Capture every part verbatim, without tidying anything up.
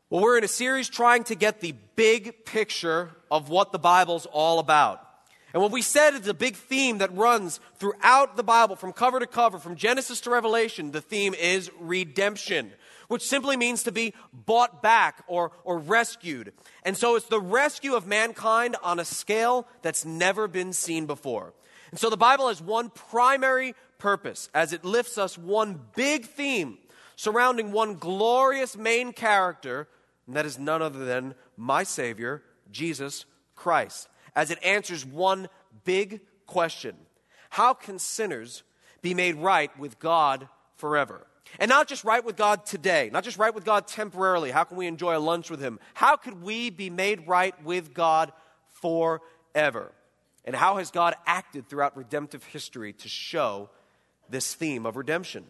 Well, we're in a series trying to get the big picture of what the Bible's all about. And what we said is a big theme that runs throughout the Bible, from cover to cover, from Genesis to Revelation. The theme is redemption, which simply means to be bought back or, or rescued. And so it's the rescue of mankind on a scale that's never been seen before. And so the Bible has one primary purpose as it lifts us one big theme surrounding one glorious main character, and that is none other than my Savior, Jesus Christ, as it answers one big question: how can sinners be made right with God forever? And not just right with God today, not just right with God temporarily. How can we enjoy a lunch with Him? How could we be made right with God forever? And how has God acted throughout redemptive history to show this theme of redemption?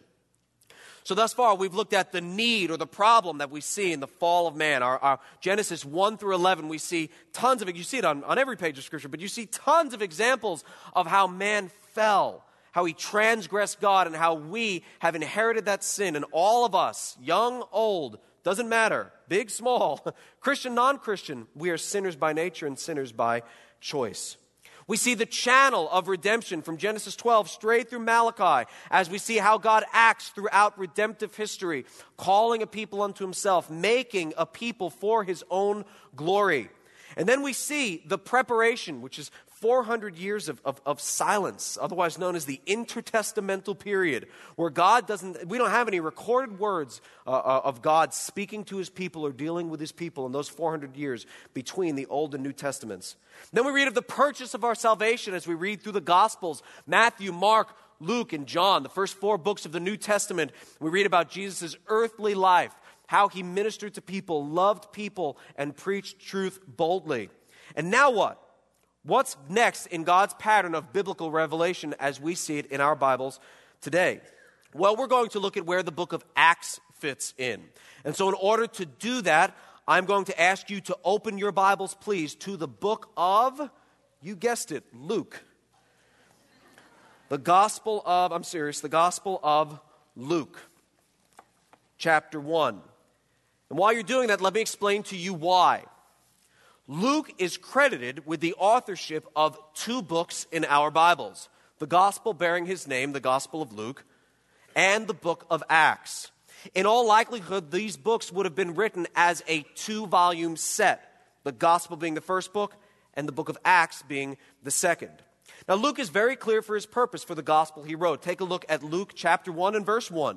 So thus far, we've looked at the need or the problem that we see in the fall of man. Our, our Genesis one through eleven, we see tons of it. You see it on, on every page of Scripture, but you see tons of examples of how man fell, how he transgressed God, and how we have inherited that sin. And all of us, young, old, doesn't matter, big, small, Christian, non-Christian, we are sinners by nature and sinners by choice. We see the channel of redemption from Genesis twelve straight through Malachi as we see how God acts throughout redemptive history, calling a people unto Himself, making a people for His own glory. And then we see the preparation, which is four hundred years of, of, of silence, otherwise known as the intertestamental period, where God doesn't, we don't have any recorded words uh, of God speaking to His people or dealing with His people in those four hundred years between the Old and New Testaments. Then we read of the purchase of our salvation as we read through the Gospels, Matthew, Mark, Luke, and John, the first four books of the New Testament. We read about Jesus' earthly life, how He ministered to people, loved people, and preached truth boldly. And now what? What's next in God's pattern of biblical revelation as we see it in our Bibles today? Well, we're going to look at where the book of Acts fits in. And so in order to do that, I'm going to ask you to open your Bibles, please, to the book of, you guessed it, Luke. The Gospel of, I'm serious, the Gospel of Luke, chapter one. And while you're doing that, let me explain to you why. Luke is credited with the authorship of two books in our Bibles: the Gospel bearing his name, the Gospel of Luke, and the book of Acts. In all likelihood, these books would have been written as a two-volume set, the Gospel being the first book and the book of Acts being the second. Now, Luke is very clear for his purpose for the Gospel he wrote. Take a look at Luke chapter one and verse one.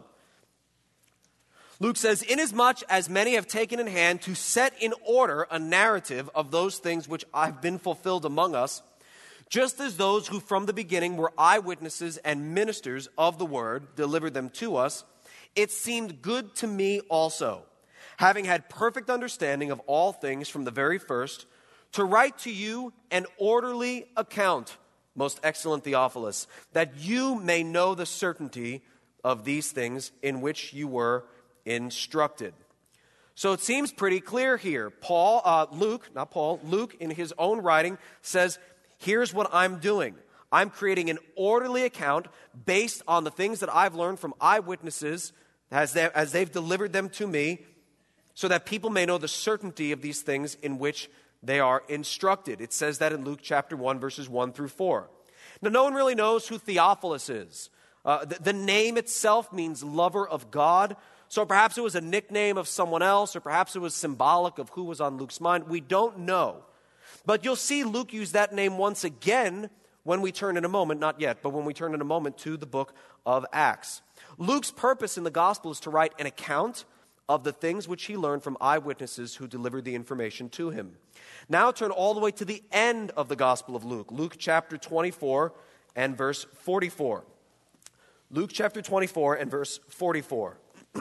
Luke says, "Inasmuch as many have taken in hand to set in order a narrative of those things which have been fulfilled among us, just as those who from the beginning were eyewitnesses and ministers of the word delivered them to us, it seemed good to me also, having had perfect understanding of all things from the very first, to write to you an orderly account, most excellent Theophilus, that you may know the certainty of these things in which you were instructed." So it seems pretty clear here. Paul, uh, Luke, not Paul, Luke in his own writing says, here's what I'm doing. I'm creating an orderly account based on the things that I've learned from eyewitnesses as, they, as they've delivered them to me, so that people may know the certainty of these things in which they are instructed. It says that in Luke chapter one, verses one through four. Now, no one really knows who Theophilus is. Uh, the, the name itself means lover of God. So perhaps it was a nickname of someone else, or perhaps it was symbolic of who was on Luke's mind. We don't know. But you'll see Luke use that name once again when we turn in a moment, not yet, but when we turn in a moment to the book of Acts. Luke's purpose in the gospel is to write an account of the things which he learned from eyewitnesses who delivered the information to him. Now turn all the way to the end of the Gospel of Luke, Luke chapter twenty-four and verse forty-four. Luke chapter twenty-four and verse forty-four.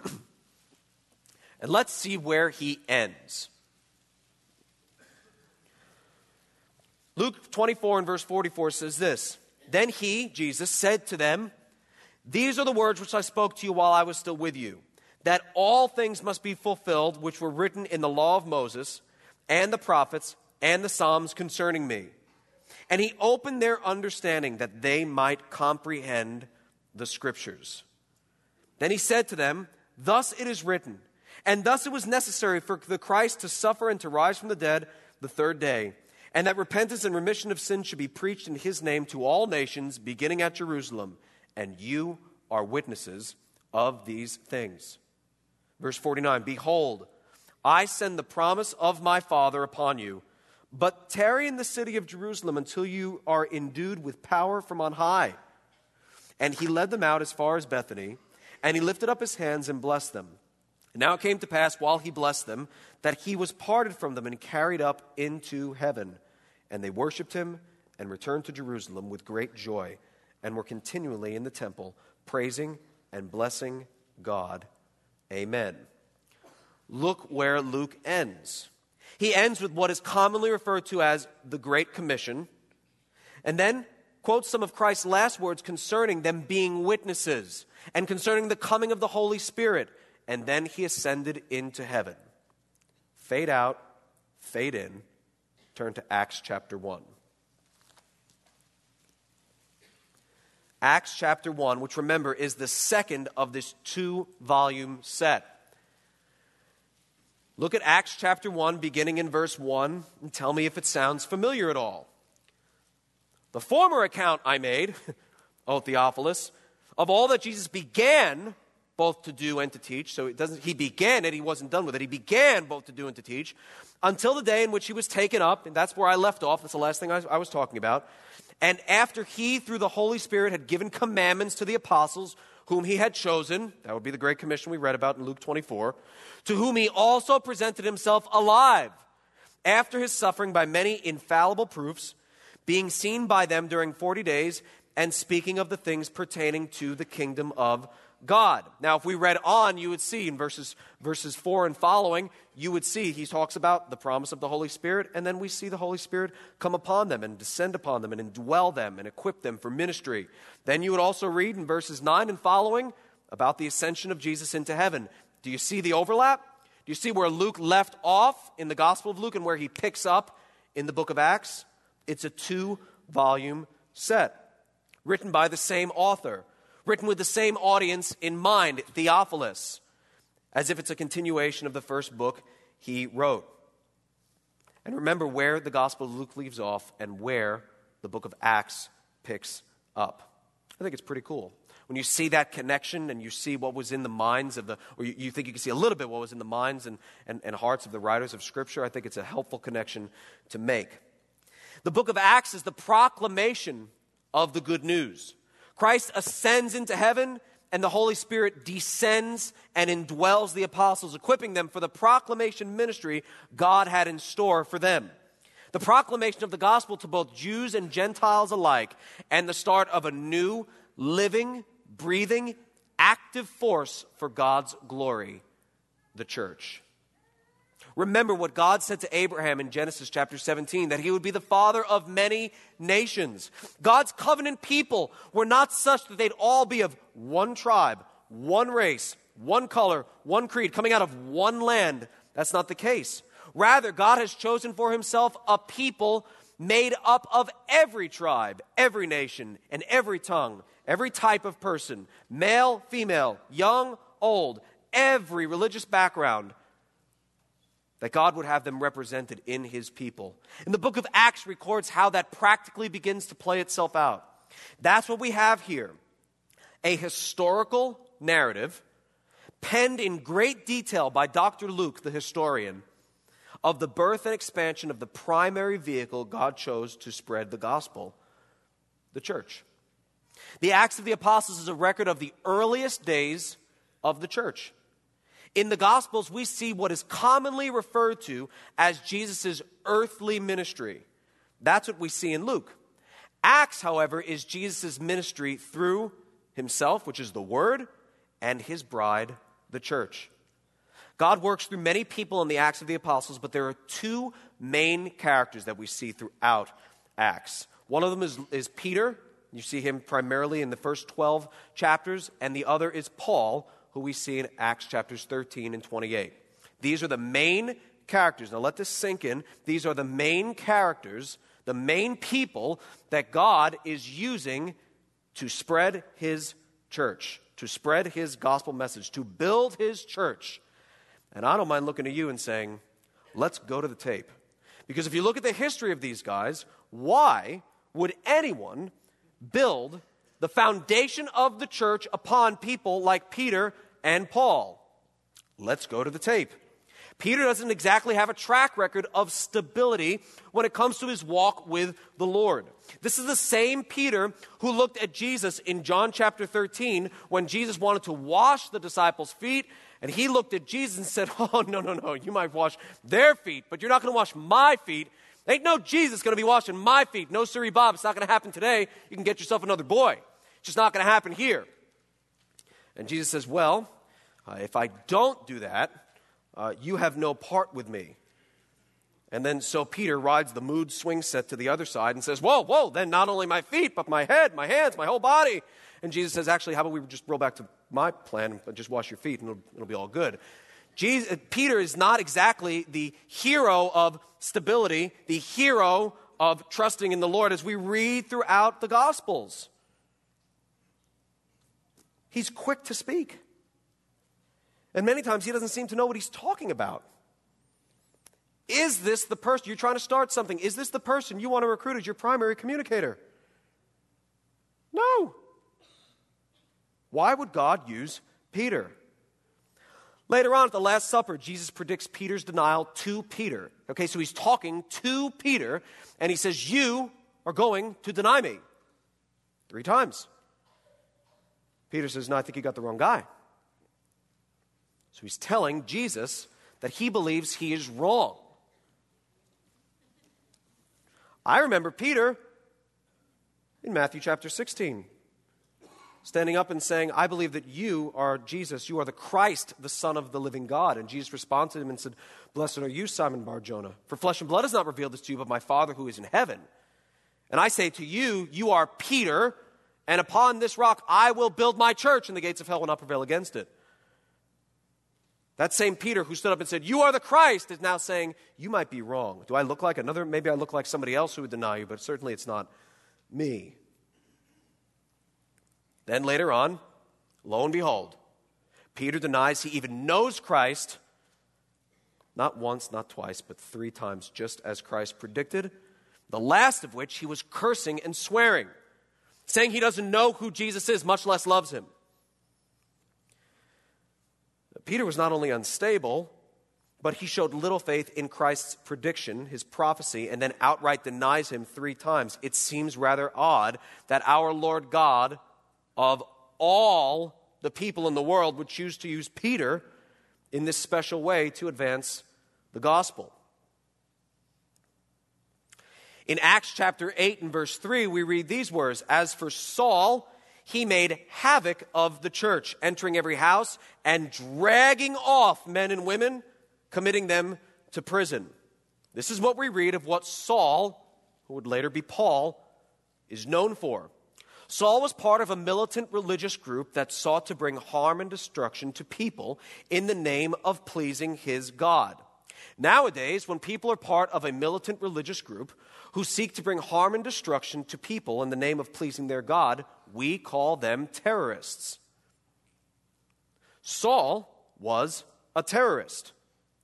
And let's see where he ends. Luke twenty-four and verse forty-four says this: "Then he, Jesus, said to them, 'These are the words which I spoke to you while I was still with you, that all things must be fulfilled which were written in the law of Moses and the prophets and the Psalms concerning me.' And he opened their understanding that they might comprehend the Scriptures. Then he said to them, 'Thus it is written, And thus it was necessary for the Christ to suffer and to rise from the dead the third day, and that repentance and remission of sins should be preached in his name to all nations, beginning at Jerusalem. And you are witnesses of these things. Verse forty-nine, behold, I send the promise of my Father upon you, but tarry in the city of Jerusalem until you are endued with power from on high. And he led them out as far as Bethany, and he lifted up his hands and blessed them. And now it came to pass, while he blessed them, that he was parted from them and carried up into heaven. And they worshipped him and returned to Jerusalem with great joy, and were continually in the temple, praising and blessing God. Amen. Look where Luke ends. He ends with what is commonly referred to as the Great Commission, and then quotes some of Christ's last words concerning them being witnesses and concerning the coming of the Holy Spirit. And then he ascended into heaven. Fade out, fade in. Turn to Acts chapter one. Acts chapter one, which remember is the second of this two-volume set. Look at Acts chapter one, beginning in verse one, and tell me if it sounds familiar at all. The former account I made, O Theophilus, of all that Jesus began both to do and to teach. So it doesn't, he began it, he wasn't done with it. He began both to do and to teach until the day in which he was taken up, and that's where I left off. That's the last thing I, I was talking about. And after he, through the Holy Spirit, had given commandments to the apostles whom he had chosen, that would be the Great Commission we read about in Luke twenty-four, to whom he also presented himself alive after his suffering by many infallible proofs, being seen by them during forty days, and speaking of the things pertaining to the kingdom of God. Now, if we read on, you would see in verses verses four and following, you would see he talks about the promise of the Holy Spirit, and then we see the Holy Spirit come upon them and descend upon them and indwell them and equip them for ministry. Then you would also read in verses nine and following about the ascension of Jesus into heaven. Do you see the overlap? Do you see where Luke left off in the Gospel of Luke and where he picks up in the book of Acts? It's a two-volume set, written by the same author, written with the same audience in mind, Theophilus, as if it's a continuation of the first book he wrote. And remember where the Gospel of Luke leaves off and where the book of Acts picks up. I think it's pretty cool. When you see that connection and you see what was in the minds of the, or you, you think you can see a little bit what was in the minds and, and, and hearts of the writers of Scripture, I think it's a helpful connection to make. The book of Acts is the proclamation of the good news. Christ ascends into heaven, and the Holy Spirit descends and indwells the apostles, equipping them for the proclamation ministry God had in store for them. The proclamation of the gospel to both Jews and Gentiles alike, and the start of a new, living, breathing, active force for God's glory, the church. Remember what God said to Abraham in Genesis chapter seventeen, that he would be the father of many nations. God's covenant people were not such that they'd all be of one tribe, one race, one color, one creed, coming out of one land. That's not the case. Rather, God has chosen for himself a people made up of every tribe, every nation, and every tongue, every type of person, male, female, young, old, every religious background, that God would have them represented in his people. And the book of Acts records how that practically begins to play itself out. That's what we have here. A historical narrative penned in great detail by Doctor Luke, the historian, of the birth and expansion of the primary vehicle God chose to spread the gospel, the church. The Acts of the Apostles is a record of the earliest days of the church. In the Gospels, we see what is commonly referred to as Jesus' earthly ministry. That's what we see in Luke. Acts, however, is Jesus' ministry through himself, which is the Word, and his bride, the church. God works through many people in the Acts of the Apostles, but there are two main characters that we see throughout Acts. One of them is, is Peter. You see him primarily in the first twelve chapters, and the other is Paul, who we see in Acts chapters thirteen and twenty-eight. These are the main characters. Now let this sink in. These are the main characters, the main people that God is using to spread his church, to spread his gospel message, to build his church. And I don't mind looking at you and saying, let's go to the tape. Because if you look at the history of these guys, why would anyone build the foundation of the church upon people like Peter and Paul? Let's go to the tape. Peter doesn't exactly have a track record of stability when it comes to his walk with the Lord. This is the same Peter who looked at Jesus in John chapter thirteen when Jesus wanted to wash the disciples' feet, and he looked at Jesus and said, oh, no, no, no, you might wash their feet, but you're not going to wash my feet. Ain't no Jesus going to be washing my feet. No, sirree, Bob, it's not going to happen today. You can get yourself another boy. It's just not going to happen here. And Jesus says, well, uh, if I don't do that, uh, you have no part with me. And then so Peter rides the mood swing set to the other side and says, whoa, whoa, then not only my feet, but my head, my hands, my whole body. And Jesus says, actually, how about we just roll back to my plan and just wash your feet and it'll, it'll be all good. Jesus, Peter is not exactly the hero of stability, the hero of trusting in the Lord as we read throughout the Gospels. He's quick to speak. And many times he doesn't seem to know what he's talking about. Is this the person, you're trying to start something, is this the person you want to recruit as your primary communicator? No. Why would God use Peter? Later on at the Last Supper, Jesus predicts Peter's denial to Peter. Okay, so he's talking to Peter, and he says, you are going to deny me. Three times. Peter says, no, I think you got the wrong guy. So he's telling Jesus that he believes he is wrong. I remember Peter in Matthew chapter sixteen, standing up and saying, I believe that you are Jesus, you are the Christ, the Son of the living God. And Jesus responded to him and said, blessed are you, Simon Bar-Jonah, for flesh and blood has not revealed this to you, but my Father who is in heaven. And I say to you, you are Peter, and upon this rock I will build my church, and the gates of hell will not prevail against it. That same Peter who stood up and said, you are the Christ, is now saying, you might be wrong. Do I look like another? Maybe I look like somebody else who would deny you, but certainly it's not me. Then later on, lo and behold, Peter denies he even knows Christ, not once, not twice, but three times, just as Christ predicted, the last of which he was cursing and swearing, saying he doesn't know who Jesus is, much less loves him. Peter was not only unstable, but he showed little faith in Christ's prediction, his prophecy, and then outright denies him three times. It seems rather odd that our Lord God, of all the people in the world, would choose to use Peter in this special way to advance the gospel. In Acts chapter eight and verse three, we read these words, as for Saul, he made havoc of the church, entering every house and dragging off men and women, committing them to prison. This is what we read of what Saul, who would later be Paul, is known for. Saul was part of a militant religious group that sought to bring harm and destruction to people in the name of pleasing his God. Nowadays, when people are part of a militant religious group who seek to bring harm and destruction to people in the name of pleasing their God, we call them terrorists. Saul was a terrorist.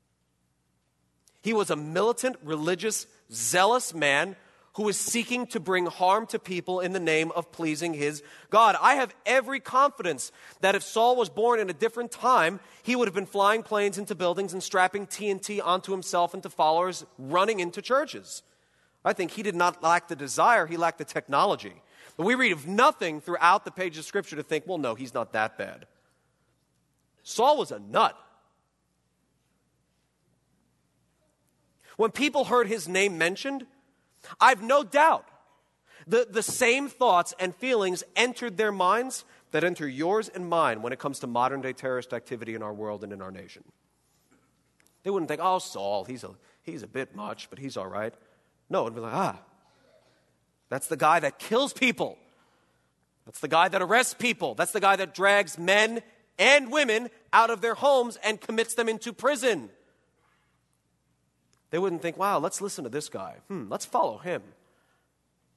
He was a militant, religious, zealous man who was seeking to bring harm to people in the name of pleasing his God. I have every confidence that if Saul was born in a different time, he would have been flying planes into buildings and strapping T N T onto himself and to followers, running into churches. I think he did not lack the desire, he lacked the technology. But we read of nothing throughout the pages of Scripture to think, well, no, he's not that bad. Saul was a nut. When people heard his name mentioned, I've no doubt the, the same thoughts and feelings entered their minds that enter yours and mine when it comes to modern-day terrorist activity in our world and in our nation. They wouldn't think, oh, Saul, he's a, he's a bit much, but he's all right. No, it'd be like, ah, that's the guy that kills people. That's the guy that arrests people. That's the guy that drags men and women out of their homes and commits them into prison. They wouldn't think, wow, let's listen to this guy. Hmm, let's follow him.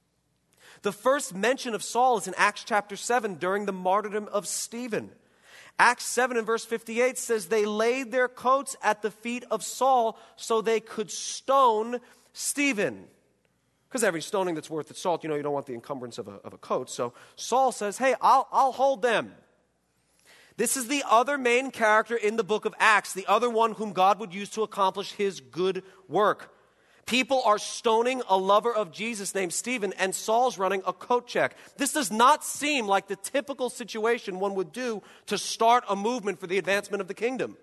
The first mention of Saul is in Acts chapter seven during the martyrdom of Stephen. Acts seven and verse fifty-eight says they laid their coats at the feet of Saul so they could stone Stephen. Because every stoning that's worth its salt, you know, you don't want the encumbrance of a, of a coat. So Saul says, hey, I'll, I'll hold them. This is the other main character in the book of Acts, the other one whom God would use to accomplish his good work. People are stoning a lover of Jesus named Stephen, and Saul's running a coat check. This does not seem like the typical situation one would do to start a movement for the advancement of the kingdom.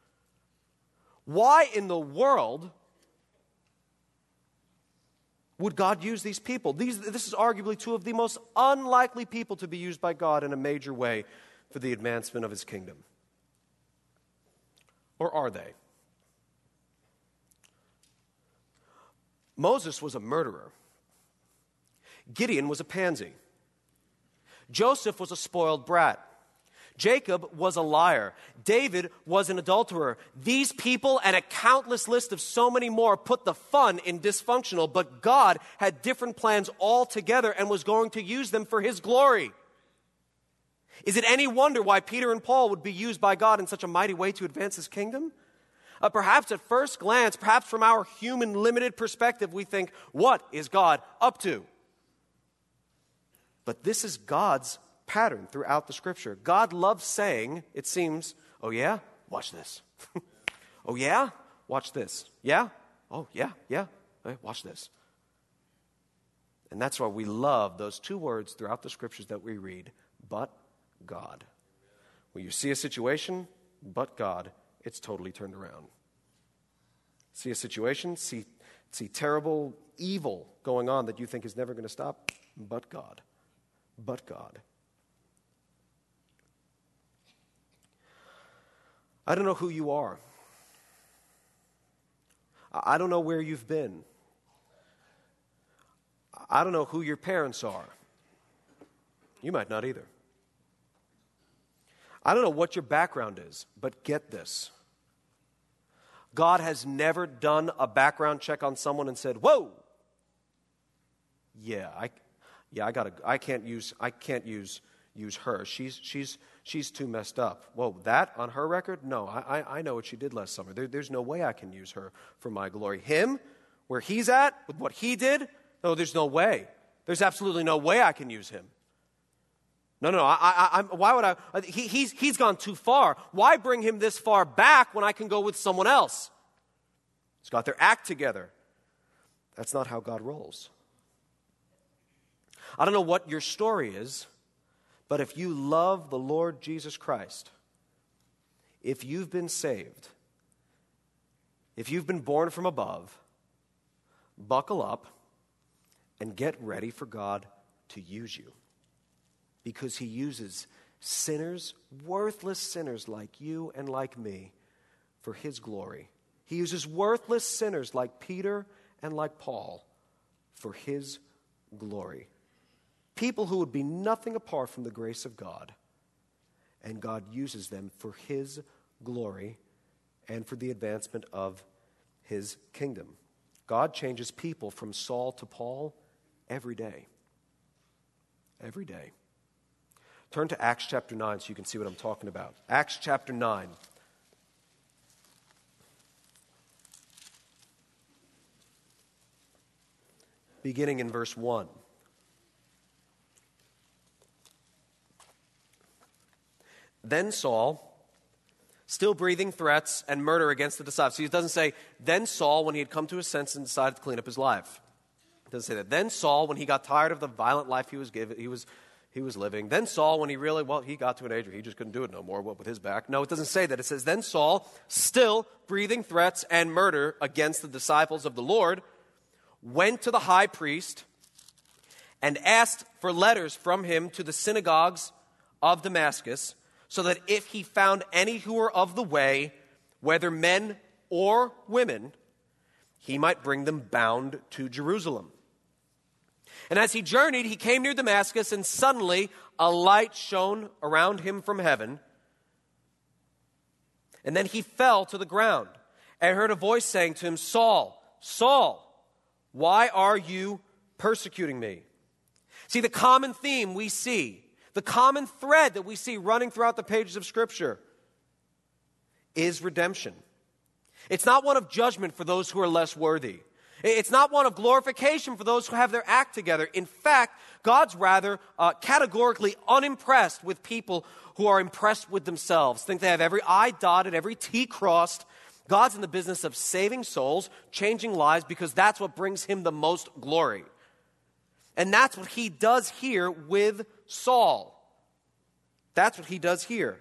Why in the world would God use these people? These, this is arguably two of the most unlikely people to be used by God in a major way for the advancement of his kingdom. Or are they? Moses was a murderer. Gideon was a pansy. Joseph was a spoiled brat. Jacob was a liar. David was an adulterer. These people and a countless list of so many more put the fun in dysfunctional, but God had different plans altogether and was going to use them for his glory. Is it any wonder why Peter and Paul would be used by God in such a mighty way to advance his kingdom? Uh, perhaps at first glance, perhaps from our human limited perspective, we think, what is God up to? But this is God's pattern throughout the Scripture. God loves saying, it seems, oh yeah, watch this. Oh yeah, watch this. Yeah? Oh yeah, yeah, hey, watch this. And that's why we love those two words throughout the Scriptures that we read, but God. When you see a situation, but God, it's totally turned around. See a situation, see, see terrible evil going on that you think is never going to stop, but God. But God. I don't know who you are. I don't know where you've been. I don't know who your parents are. You might not either. I don't know what your background is, but get this. God has never done a background check on someone and said, "Whoa, yeah, I, yeah, I gotta, I can't use, I can't use, use her. She's, she's, she's too messed up. Whoa, that on her record? No, I, I, I know what she did last summer. There, there's no way I can use her for my glory. Him, where he's at with what he did? No, there's no way. There's absolutely no way I can use him. No, no, I, I, I'm, why would I? He, he's, he's gone too far. Why bring him this far back when I can go with someone else? He's got their act together. That's not how God rolls. I don't know what your story is, but if you love the Lord Jesus Christ, if you've been saved, if you've been born from above, buckle up and get ready for God to use you. Because he uses sinners, worthless sinners like you and like me, for his glory. He uses worthless sinners like Peter and like Paul for his glory. People who would be nothing apart from the grace of God. And God uses them for his glory and for the advancement of his kingdom. God changes people from Saul to Paul every day. Every day. Turn to Acts chapter nine so you can see what I'm talking about. Acts chapter nine. Beginning in verse one. Then Saul, still breathing threats and murder against the disciples. See, it doesn't say, then Saul, when he had come to his senses and decided to clean up his life. It doesn't say that. Then Saul, when he got tired of the violent life he was given, he was he was living. Then Saul, when he really, well, he got to an age where he just couldn't do it no more, what with his back. No, it doesn't say that. It says, then Saul, still breathing threats and murder against the disciples of the Lord, went to the high priest and asked for letters from him to the synagogues of Damascus, so that if he found any who were of the way, whether men or women, he might bring them bound to Jerusalem. And as he journeyed, he came near Damascus, and suddenly a light shone around him from heaven. And then he fell to the ground and heard a voice saying to him, Saul, Saul, why are you persecuting me? See, the common theme we see, The common thread that we see running throughout the pages of Scripture is redemption. It's not one of judgment for those who are less worthy. It's not one of glorification for those who have their act together. In fact, God's rather uh, categorically unimpressed with people who are impressed with themselves, think they have every I dotted, every T crossed. God's in the business of saving souls, changing lives, because that's what brings him the most glory. And that's what he does here with Saul. That's what he does here.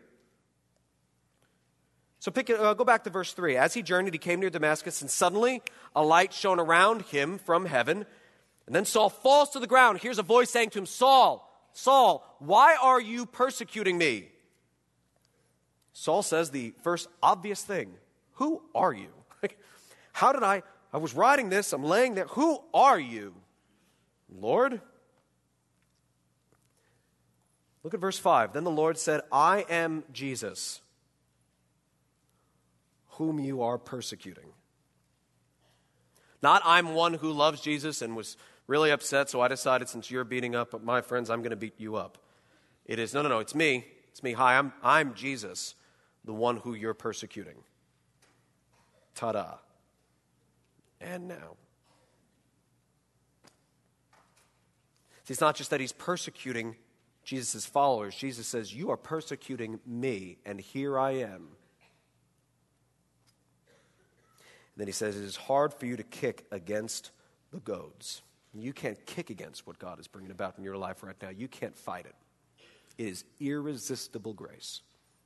So pick it, uh, go back to verse three. As he journeyed, he came near Damascus, and suddenly a light shone around him from heaven. And then Saul falls to the ground. Here's a voice saying to him, Saul, Saul, why are you persecuting me? Saul says the first obvious thing. Who are you? How did I, I was writing this, I'm laying there. Who are you? Lord? Look at verse five. Then the Lord said, I am Jesus, whom you are persecuting. Not I'm one who loves Jesus and was really upset, so I decided since you're beating up my friends, I'm going to beat you up. It is, no, no, no, it's me. It's me. Hi, I'm, I'm Jesus, the one who you're persecuting. Ta-da. And now. See, it's not just that he's persecuting Jesus' followers. Jesus says, you are persecuting me, and here I am. And then he says, it is hard for you to kick against the goads. You can't kick against what God is bringing about in your life right now. You can't fight it. It is irresistible grace.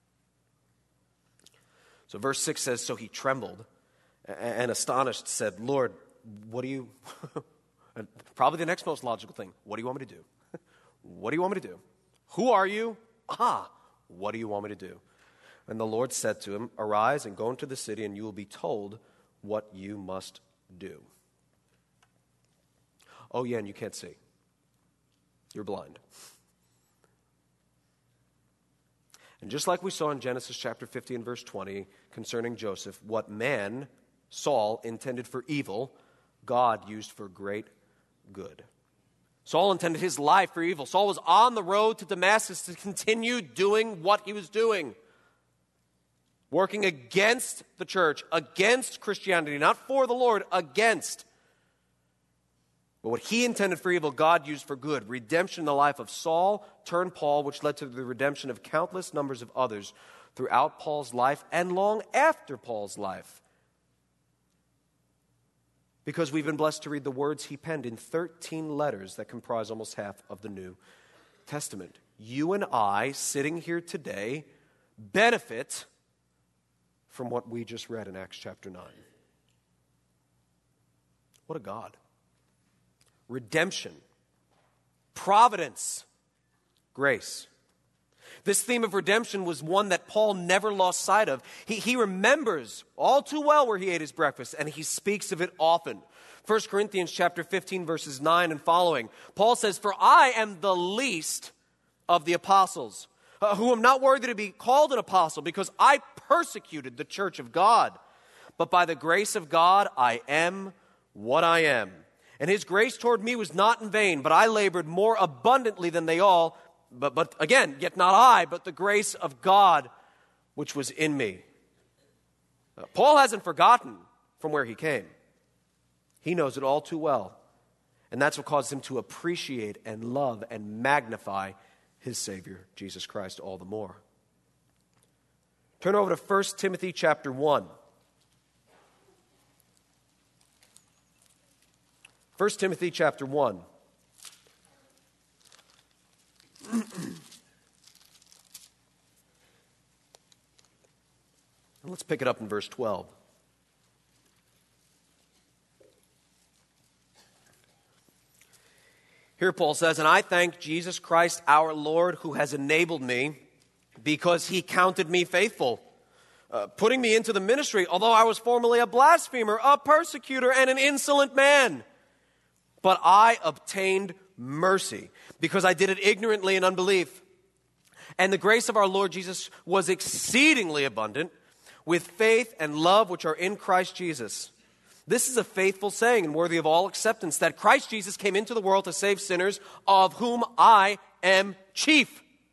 So verse six says, so he trembled and astonished said, Lord, what do you, probably the next most logical thing, what do you want me to do? What do you want me to do? Who are you? Ah, what do you want me to do? And the Lord said to him, arise and go into the city, and you will be told what you must do. Oh yeah, and you can't see. You're blind. And just like we saw in Genesis chapter fifteen, verse twenty, concerning Joseph, what man, Saul, intended for evil, God used for great good. Saul intended his life for evil. Saul was on the road to Damascus to continue doing what he was doing. Working against the church, against Christianity, not for the Lord, against. But what he intended for evil, God used for good. Redemption in the life of Saul turned Paul, which led to the redemption of countless numbers of others throughout Paul's life and long after Paul's life. Because we've been blessed to read the words he penned in thirteen letters that comprise almost half of the New Testament. You and I, sitting here today, benefit from what we just read in Acts chapter nine. What a God. Redemption, providence, grace. This theme of redemption was one that Paul never lost sight of. He, he remembers all too well where he ate his breakfast, and he speaks of it often. First Corinthians chapter fifteen, verses nine and following. Paul says, for I am the least of the apostles, uh, who am not worthy to be called an apostle, because I persecuted the church of God. But by the grace of God, I am what I am. And his grace toward me was not in vain, but I labored more abundantly than they all. But, but again, yet not I, but the grace of God which was in me. Uh, Paul hasn't forgotten from where he came. He knows it all too well. And that's what caused him to appreciate and love and magnify his Savior, Jesus Christ, all the more. Turn over to First Timothy chapter one. First Timothy chapter one. Let's pick it up in verse twelve. Here Paul says, and I thank Jesus Christ our Lord, who has enabled me, because he counted me faithful, uh, putting me into the ministry, although I was formerly a blasphemer, a persecutor, and an insolent man. But I obtained mercy, because I did it ignorantly in unbelief. And the grace of our Lord Jesus was exceedingly abundant, with faith and love which are in Christ Jesus. This is a faithful saying and worthy of all acceptance, that Christ Jesus came into the world to save sinners, of whom I am chief.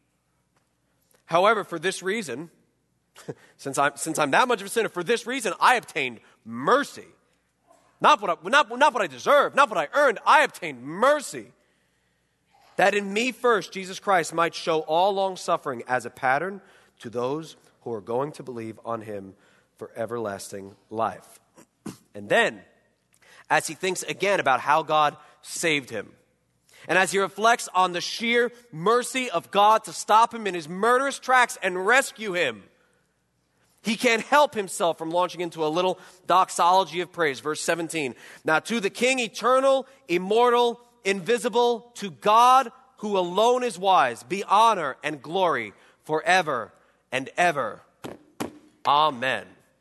However, for this reason, since I'm, since I'm that much of a sinner, for this reason I obtained mercy. Not what I, not, not what I deserved, not what I earned. I obtained mercy. That in me first, Jesus Christ might show all long-suffering as a pattern to those who are going to believe on him for everlasting life. And then, as he thinks again about how God saved him, and as he reflects on the sheer mercy of God to stop him in his murderous tracks and rescue him, he can't help himself from launching into a little doxology of praise. Verse seventeen, now to the King, eternal, immortal, invisible, to God who alone is wise, be honor and glory forever and ever. Amen.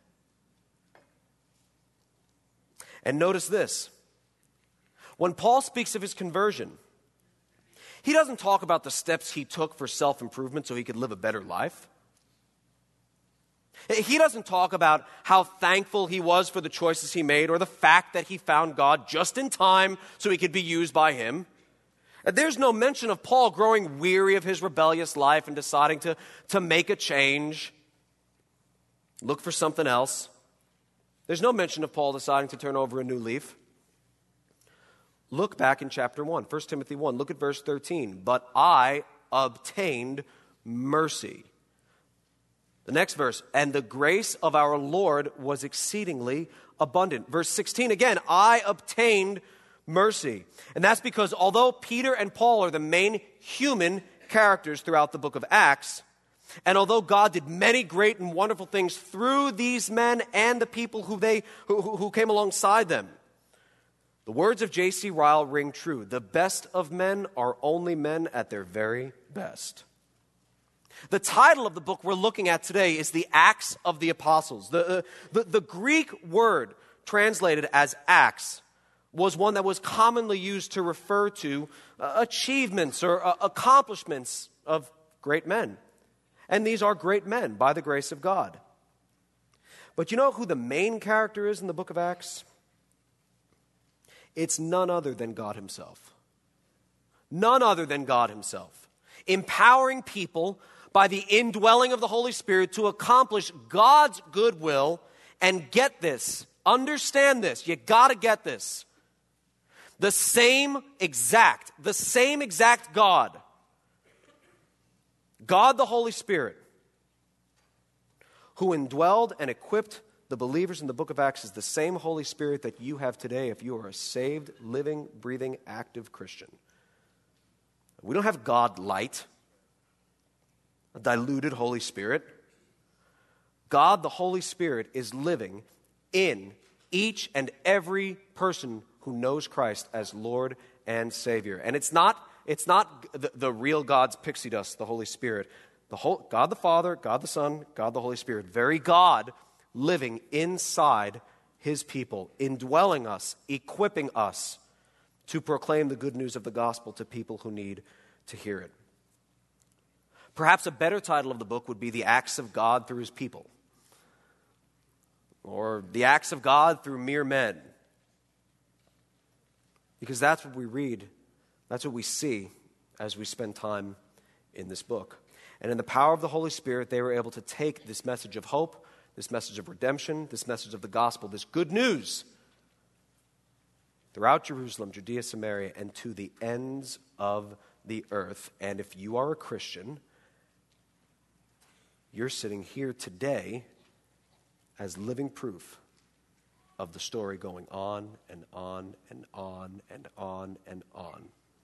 And notice this. When Paul speaks of his conversion, he doesn't talk about the steps he took for self-improvement so he could live a better life. He doesn't talk about how thankful he was for the choices he made or the fact that he found God just in time so he could be used by him. There's no mention of Paul growing weary of his rebellious life and deciding to, to make a change, look for something else. There's no mention of Paul deciding to turn over a new leaf. Look back in chapter one, First Timothy one. Look at verse thirteen. But I obtained mercy. The next verse, and the grace of our Lord was exceedingly abundant. Verse sixteen, again, I obtained mercy. And that's because although Peter and Paul are the main human characters throughout the book of Acts, and although God did many great and wonderful things through these men and the people who they who, who came alongside them, the words of J C Ryle ring true. The best of men are only men at their very best. The title of the book we're looking at today is The Acts of the Apostles. The, uh, the, the Greek word translated as Acts was one that was commonly used to refer to uh, achievements or uh, accomplishments of great men. And these are great men by the grace of God. But you know who the main character is in the book of Acts? It's none other than God himself. None other than God himself. Empowering people by the indwelling of the Holy Spirit to accomplish God's good will. And get this, understand this, you gotta get this. The same exact, the same exact God, God the Holy Spirit, who indwelled and equipped the believers in the book of Acts is the same Holy Spirit that you have today if you are a saved, living, breathing, active Christian. We don't have God light, a diluted Holy Spirit. God, the Holy Spirit, is living in each and every person who knows Christ as Lord and Savior. And it's not, it's not the, the real God's pixie dust, the Holy Spirit. The whole, God the Father, God the Son, God the Holy Spirit, very God living inside his people, indwelling us, equipping us to proclaim the good news of the gospel to people who need to hear it. Perhaps a better title of the book would be The Acts of God Through His People, or The Acts of God Through Mere Men, because that's what we read, that's what we see as we spend time in this book. And in the power of the Holy Spirit, they were able to take this message of hope, this message of redemption, this message of the gospel, this good news throughout Jerusalem, Judea, Samaria, and to the ends of the earth. And if you are a Christian, you're sitting here today as living proof of the story going on and on and on and on and on.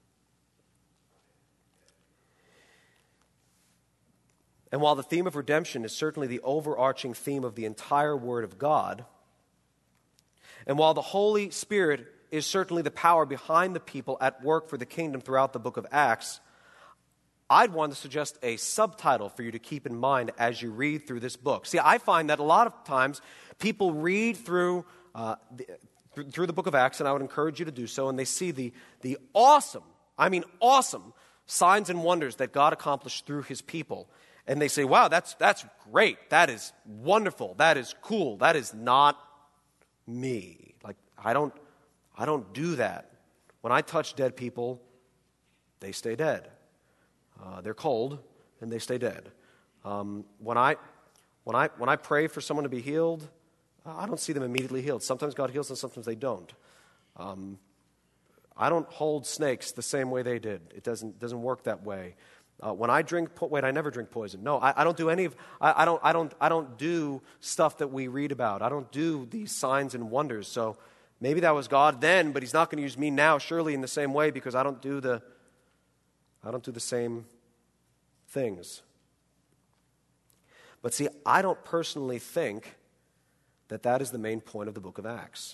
And while the theme of redemption is certainly the overarching theme of the entire Word of God, and while the Holy Spirit is certainly the power behind the people at work for the kingdom throughout the book of Acts, I'd want to suggest a subtitle for you to keep in mind as you read through this book. See, I find that a lot of times people read through uh, the, through the book of Acts, and I would encourage you to do so, and they see the, the awesome, I mean awesome, signs and wonders that God accomplished through his people. And they say, wow, that's that's great. That is wonderful. That is cool. That is not me. Like, I don't I don't do that. When I touch dead people, they stay dead. Uh, they're cold, and they stay dead. Um, when I when I when I pray for someone to be healed, I don't see them immediately healed. Sometimes God heals them, sometimes they don't. Um, I don't hold snakes the same way they did. It doesn't doesn't work that way. Uh, when I drink, po- wait, I never drink poison. No, I, I don't do any of. I, I don't. I don't. I don't do stuff that we read about. I don't do these signs and wonders. So maybe that was God then, but He's not going to use me now, surely in the same way, because I don't do the. I don't do the same things. But see, I don't personally think that that is the main point of the book of Acts.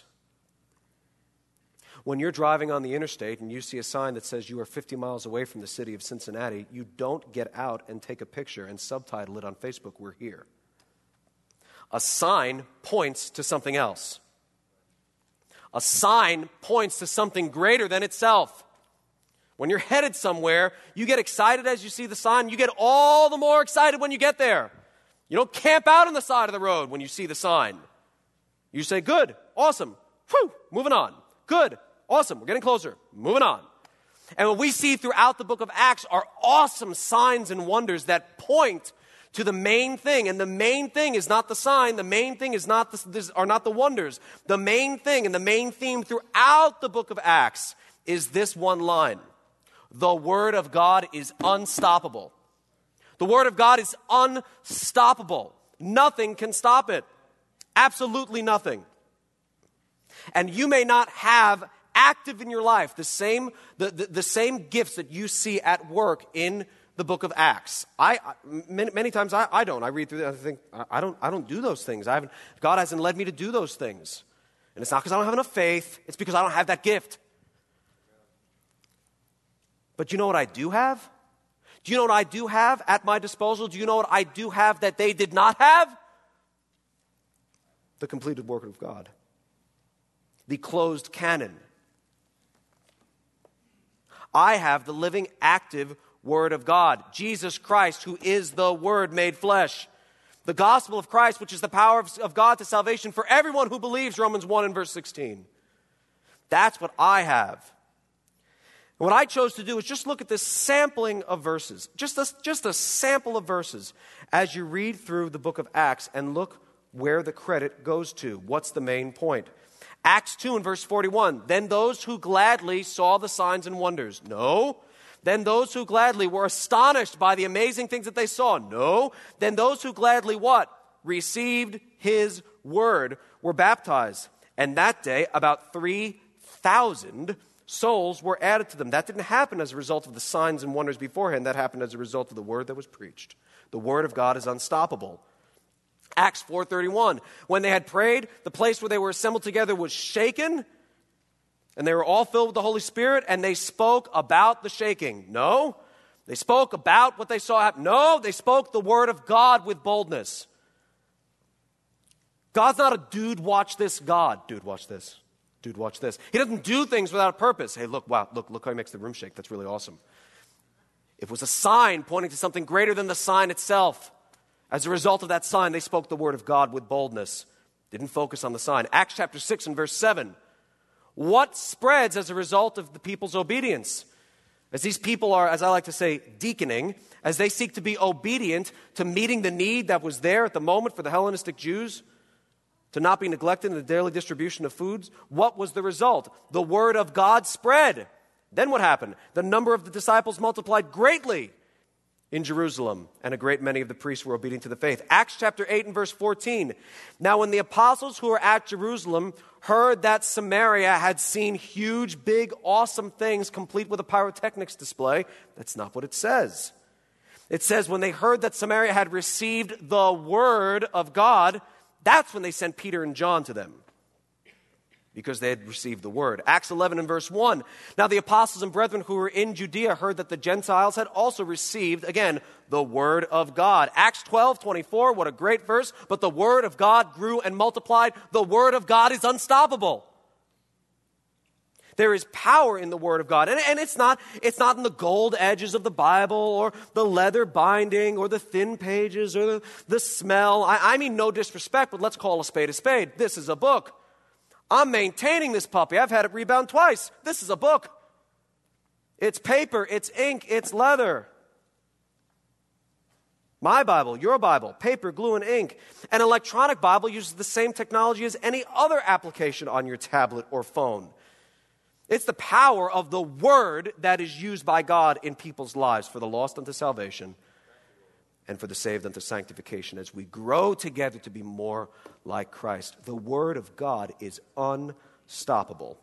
When you're driving on the interstate and you see a sign that says you are fifty miles away from the city of Cincinnati, you don't get out and take a picture and subtitle it on Facebook, "We're here." A sign points to something else. A sign points to something greater than itself. When you're headed somewhere, you get excited as you see the sign. You get all the more excited when you get there. You don't camp out on the side of the road when you see the sign. You say, "Good, awesome, whew, moving on. Good, awesome, we're getting closer, moving on." And what we see throughout the book of Acts are awesome signs and wonders that point to the main thing. And the main thing is not the sign. The main thing is not the, this, are not the wonders. The main thing and the main theme throughout the book of Acts is this one line. The Word of God is unstoppable. The Word of God is unstoppable. Nothing can stop it. Absolutely nothing. And you may not have active in your life the same, the, the, the same gifts that you see at work in the book of Acts. I, I many, many times I, I don't. I read through that and I think, I don't, I don't do those things. I haven't, God hasn't led me to do those things. And it's not because I don't have enough faith. It's because I don't have that gift. But you know what I do have? Do you know what I do have at my disposal? Do you know what I do have that they did not have? The completed work of God. The closed canon. I have the living, active Word of God. Jesus Christ, who is the Word made flesh. The gospel of Christ, which is the power of, of God to salvation for everyone who believes, Romans one and verse sixteen. That's what I have. And what I chose to do is just look at this sampling of verses. Just a, just a sample of verses as you read through the book of Acts and look where the credit goes to. What's the main point? Acts two and verse forty-one. Then those who gladly saw the signs and wonders. No. Then those who gladly were astonished by the amazing things that they saw. No. Then those who gladly what? Received his word were baptized. And that day about three thousand souls were added to them. That didn't happen as a result of the signs and wonders beforehand. That happened as a result of the word that was preached. The word of God is unstoppable. Acts four thirty-one. When they had prayed, the place where they were assembled together was shaken, and they were all filled with the Holy Spirit, and they spoke about the shaking. No. They spoke about what they saw happen. No. They spoke the word of God with boldness. God's not a dude, watch this God. Dude, watch this. Dude, watch this. He doesn't do things without a purpose. Hey, look, wow, look, look how he makes the room shake. That's really awesome. It was a sign pointing to something greater than the sign itself. As a result of that sign, they spoke the word of God with boldness. Didn't focus on the sign. Acts chapter six and verse seven. What spreads as a result of the people's obedience? As these people are, as I like to say, deaconing, as they seek to be obedient to meeting the need that was there at the moment for the Hellenistic Jews, to not be neglected in the daily distribution of foods, what was the result? The word of God spread. Then what happened? The number of the disciples multiplied greatly in Jerusalem, and a great many of the priests were obedient to the faith. Acts chapter eight and verse fourteen. Now when the apostles who were at Jerusalem heard that Samaria had seen huge, big, awesome things complete with a pyrotechnics display, that's not what it says. It says when they heard that Samaria had received the word of God, that's when they sent Peter and John to them, because they had received the word. Acts eleven and verse one. Now the apostles and brethren who were in Judea heard that the Gentiles had also received, again, the word of God. Acts twelve twenty-four, what a great verse. But the word of God grew and multiplied. The word of God is unstoppable. There is power in the word of God. And, and it's not, it's not in the gold edges of the Bible or the leather binding or the thin pages or the, the smell. I, I mean no disrespect, but let's call a spade a spade. This is a book. I'm maintaining this puppy. I've had it rebound twice. This is a book. It's paper, it's ink, it's leather. My Bible, your Bible, paper, glue, and ink. An electronic Bible uses the same technology as any other application on your tablet or phone. It's the power of the Word that is used by God in people's lives for the lost unto salvation and for the saved unto sanctification as we grow together to be more like Christ. The Word of God is unstoppable.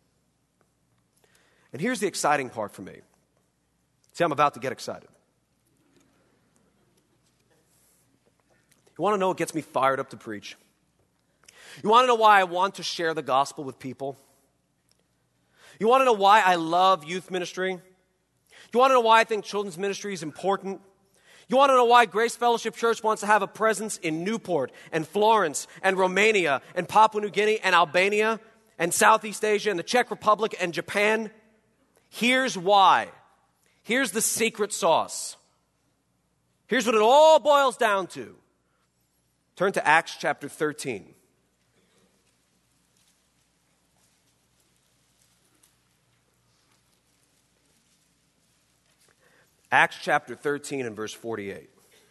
And here's the exciting part for me. See, I'm about to get excited. You want to know what gets me fired up to preach? You want to know why I want to share the gospel with people? You want to know why I love youth ministry? You want to know why I think children's ministry is important? You want to know why Grace Fellowship Church wants to have a presence in Newport and Florence and Romania and Papua New Guinea and Albania and Southeast Asia and the Czech Republic and Japan? Here's why. Here's the secret sauce. Here's what it all boils down to. Turn to Acts chapter thirteen. Acts chapter thirteen and verse forty-eight.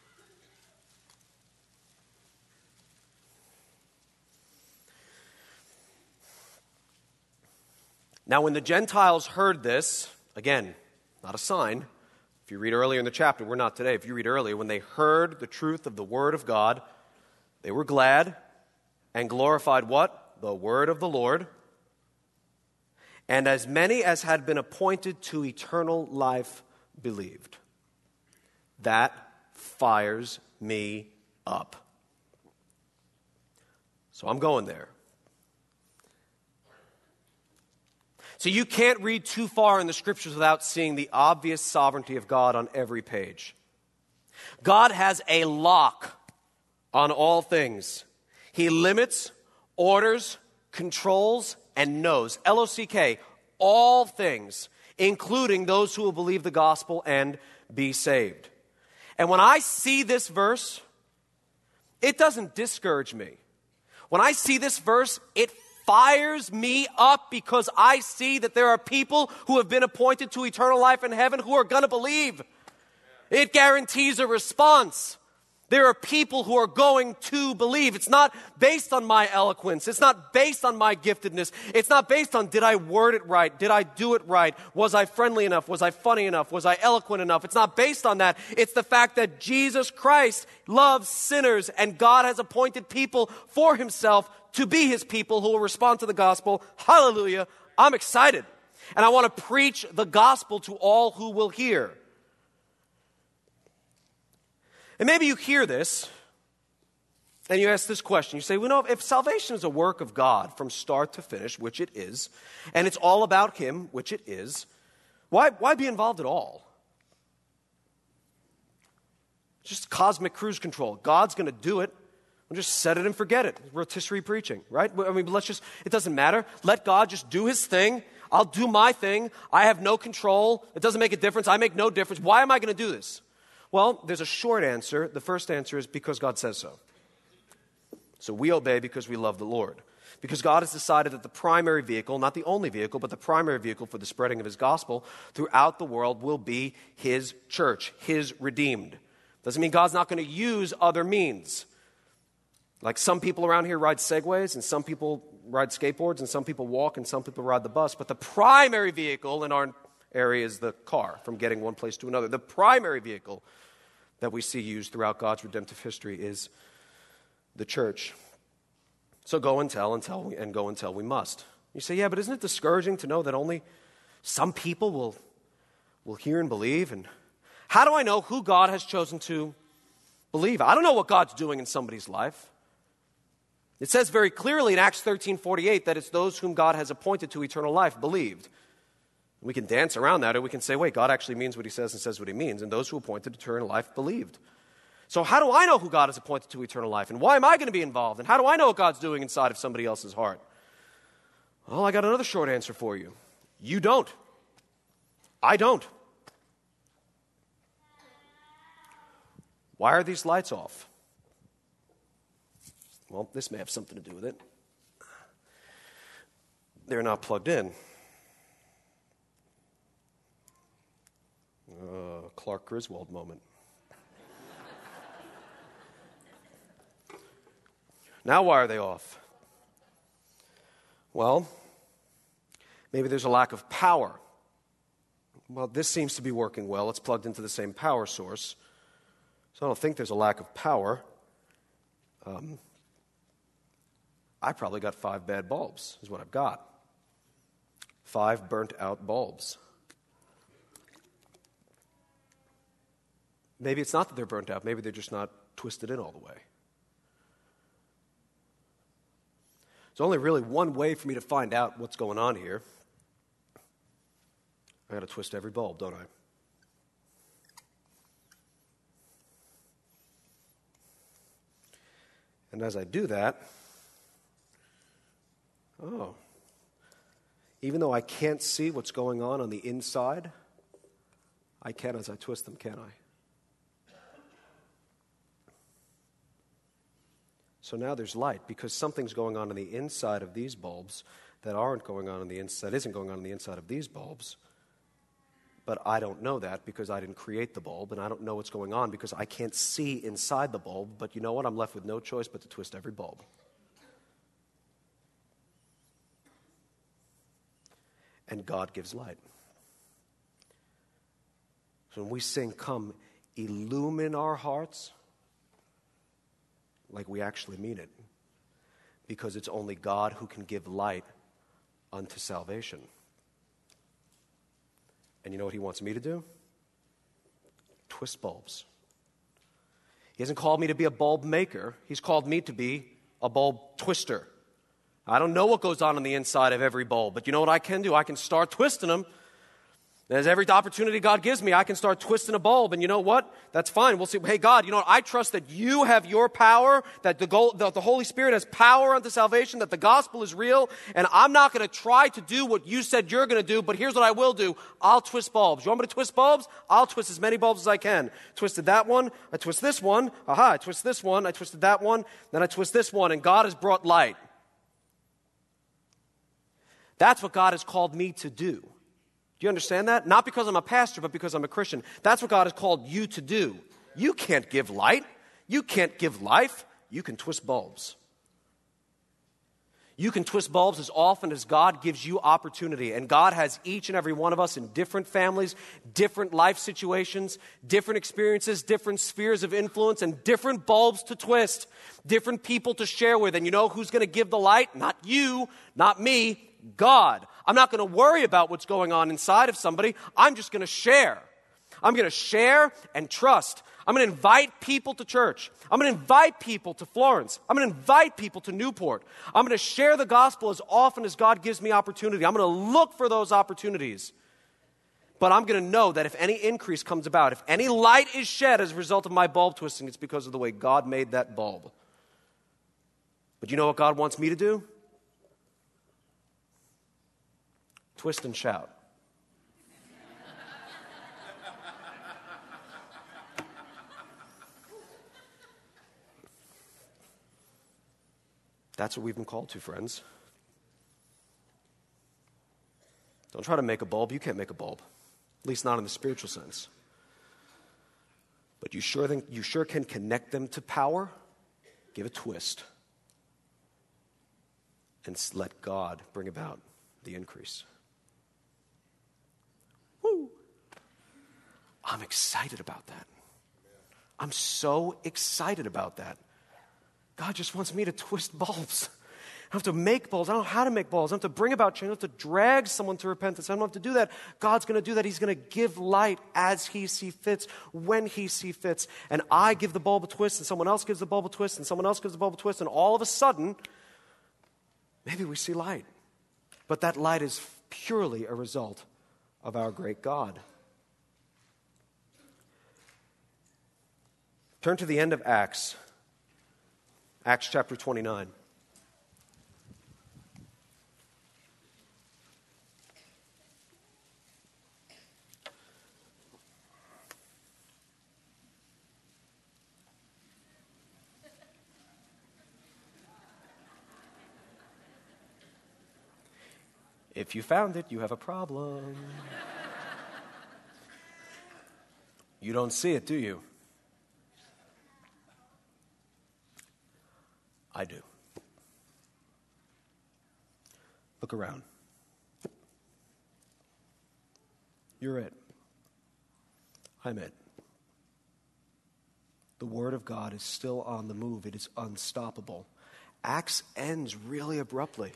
Now when the Gentiles heard this, again, not a sign. If you read earlier in the chapter, we're not today. If you read earlier, when they heard the truth of the word of God, they were glad and glorified what? The word of the Lord. And as many as had been appointed to eternal life believed. That fires me up. So I'm going there. So you can't read too far in the scriptures without seeing the obvious sovereignty of God on every page. God has a lock on all things. He limits, orders, controls, and knows. L O C K, all things, including those who will believe the gospel and be saved. And when I see this verse, it doesn't discourage me. When I see this verse, it fires me up because I see that there are people who have been appointed to eternal life in heaven who are going to believe. It guarantees a response. There are people who are going to believe. It's not based on my eloquence. It's not based on my giftedness. It's not based on, did I word it right? Did I do it right? Was I friendly enough? Was I funny enough? Was I eloquent enough? It's not based on that. It's the fact that Jesus Christ loves sinners and God has appointed people for himself to be his people who will respond to the gospel. Hallelujah. I'm excited. And I want to preach the gospel to all who will hear. And maybe you hear this, and you ask this question. You say, well, no, if salvation is a work of God from start to finish, which it is, and it's all about him, which it is, why, why be involved at all? Just cosmic cruise control. God's going to do it. We'll just set it and forget it. Rotisserie preaching, right? I mean, let's just, it doesn't matter. Let God just do his thing. I'll do my thing. I have no control. It doesn't make a difference. I make no difference. Why am I going to do this? Well, there's a short answer. The first answer is because God says so. So we obey because we love the Lord. Because God has decided that the primary vehicle, not the only vehicle, but the primary vehicle for the spreading of his gospel throughout the world will be his church, his redeemed. Doesn't mean God's not going to use other means. Like some people around here ride Segways, and some people ride skateboards, and some people walk, and some people ride the bus. But the primary vehicle in our area is the car from getting one place to another. The primary vehicle that we see used throughout God's redemptive history is the church. So go and tell and tell we, and go and tell we must. You say, yeah, but isn't it discouraging to know that only some people will, will hear and believe? And how do I know who God has chosen to believe? I don't know what God's doing in somebody's life. It says very clearly in Acts thirteen forty-eight that it's those whom God has appointed to eternal life believed. We can dance around that, or we can say, wait, God actually means what he says and says what he means, and those who appointed to eternal life believed. So how do I know who God has appointed to eternal life, and why am I going to be involved, and how do I know what God's doing inside of somebody else's heart? Well, I got another short answer for you. You don't. I don't. Why are these lights off? Well, this may have something to do with it. They're not plugged in. Uh, Clark Griswold moment. Now why are they off? Well, maybe there's a lack of power. Well, this seems to be working well. It's plugged into the same power source. So I don't think there's a lack of power. Um, I probably got five bad bulbs, is what I've got. Five burnt out bulbs. Maybe it's not that they're burnt out. Maybe they're just not twisted in all the way. There's only really one way for me to find out what's going on here. I got to twist every bulb, don't I? And as I do that, oh, even though I can't see what's going on on the inside, I can as I twist them, can't I? So now there's light because something's going on on the inside of these bulbs that aren't going on on the inside, that isn't going on on the inside of these bulbs. But I don't know that because I didn't create the bulb, and I don't know what's going on because I can't see inside the bulb. But you know what? I'm left with no choice but to twist every bulb. And God gives light. So when we sing, "Come, illumine our hearts," like we actually mean it, because it's only God who can give light unto salvation. And you know what he wants me to do? Twist bulbs. He hasn't called me to be a bulb maker. He's called me to be a bulb twister. I don't know what goes on on the inside of every bulb, but you know what I can do? I can start twisting them. As every opportunity God gives me, I can start twisting a bulb. And you know what? That's fine. We'll see. Hey, God, you know what? I trust that you have your power, that the, goal, that the Holy Spirit has power unto salvation, that the gospel is real. And I'm not going to try to do what you said you're going to do, but here's what I will do. I'll twist bulbs. You want me to twist bulbs? I'll twist as many bulbs as I can. Twisted that one. I twist this one. Aha, I twist this one. I twisted that one. Then I twist this one. And God has brought light. That's what God has called me to do. Do you understand that? Not because I'm a pastor, but because I'm a Christian. That's what God has called you to do. You can't give light. You can't give life. You can twist bulbs. You can twist bulbs as often as God gives you opportunity. And God has each and every one of us in different families, different life situations, different experiences, different spheres of influence, and different bulbs to twist, different people to share with. And you know who's going to give the light? Not you, not me, God. I'm not going to worry about what's going on inside of somebody. I'm just going to share. I'm going to share and trust. I'm going to invite people to church. I'm going to invite people to Florence. I'm going to invite people to Newport. I'm going to share the gospel as often as God gives me opportunity. I'm going to look for those opportunities. But I'm going to know that if any increase comes about, if any light is shed as a result of my bulb twisting, it's because of the way God made that bulb. But you know what God wants me to do? Twist and shout. That's what we've been called to, friends. Don't try to make a bulb. You can't make a bulb, at least not in the spiritual sense. But you sure, think, you sure can connect them to power. Give a twist. And let God bring about the increase. Woo! I'm excited about that. I'm so excited about that. God just wants me to twist bulbs. I don't have to make bulbs. I don't know how to make bulbs. I don't have to bring about change. I don't have to drag someone to repentance. I don't have to do that. God's going to do that. He's going to give light as he sees fits, when he sees fits. And I give the bulb a twist, and someone else gives the bulb a twist, and someone else gives the bulb a twist, and all of a sudden, maybe we see light. But that light is purely a result of our great God. Turn to the end of Acts. Acts chapter twenty-nine. If you found it, you have a problem. You don't see it, do you? I do. Look around. You're it. I'm it. The Word of God is still on the move. It is unstoppable. Acts ends really abruptly.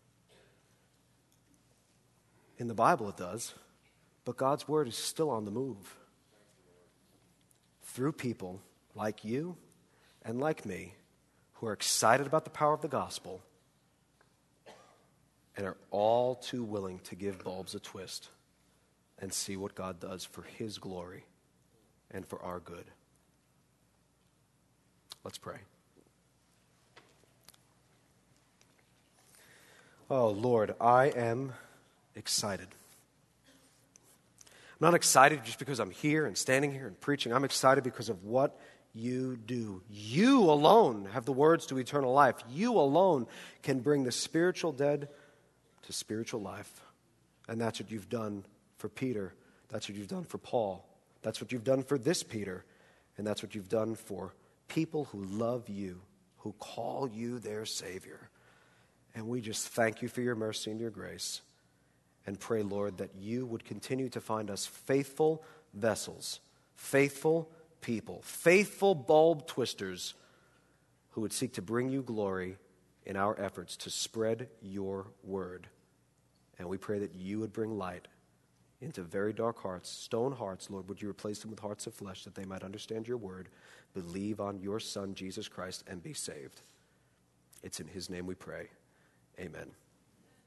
In the Bible it does, but God's Word is still on the move. Through people like you and like me who are excited about the power of the gospel and are all too willing to give bulbs a twist and see what God does for His glory and for our good. Let's pray. Oh, Lord, I am excited. I'm not excited just because I'm here and standing here and preaching. I'm excited because of what you do. You alone have the words to eternal life. You alone can bring the spiritual dead to spiritual life. And that's what you've done for Peter. That's what you've done for Paul. That's what you've done for this Peter. And that's what you've done for people who love you, who call you their Savior. And we just thank you for your mercy and your grace. And pray, Lord, that you would continue to find us faithful vessels, faithful people, faithful bulb twisters who would seek to bring you glory in our efforts to spread your word. And we pray that you would bring light into very dark hearts, stone hearts, Lord. Would you replace them with hearts of flesh that they might understand your word, believe on your Son, Jesus Christ, and be saved. It's in his name we pray. Amen.